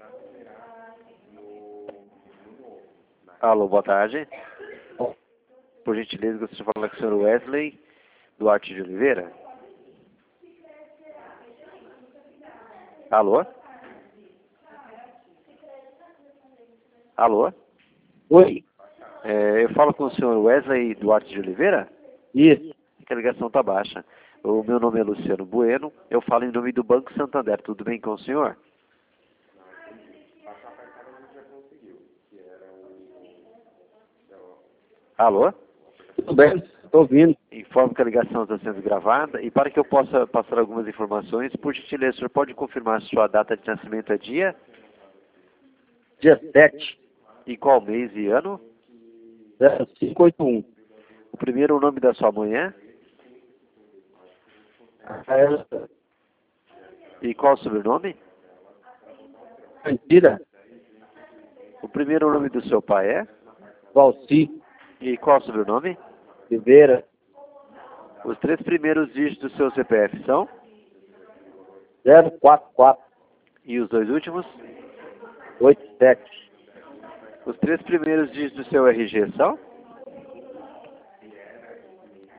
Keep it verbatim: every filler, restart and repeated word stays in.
Alô, boa tarde. Por gentileza, gostaria de falar com o senhor Wesley Duarte de Oliveira. Alô? Alô? Oi. É, eu falo com o senhor Wesley Duarte de Oliveira? Isso. Que a ligação está baixa. O meu nome é Luciano Bueno. Eu falo em nome do Banco Santander. Tudo bem com o senhor? Alô? Tudo bem, estou ouvindo. Informo que a ligação está sendo gravada e para que eu possa passar algumas informações, por gentileza, o senhor pode confirmar se sua data de nascimento é dia? Dia sete, E qual mês e ano? zero cinco oito um. O primeiro, o nome da sua mãe é? Rafaela E qual o sobrenome? Candira, O primeiro, o nome do seu pai é? Valci, E qual o sobrenome? Oliveira, Os três primeiros dígitos do seu C P F são? zero quatro quatro E os dois últimos? oito sete. Os três primeiros dígitos do seu R G são?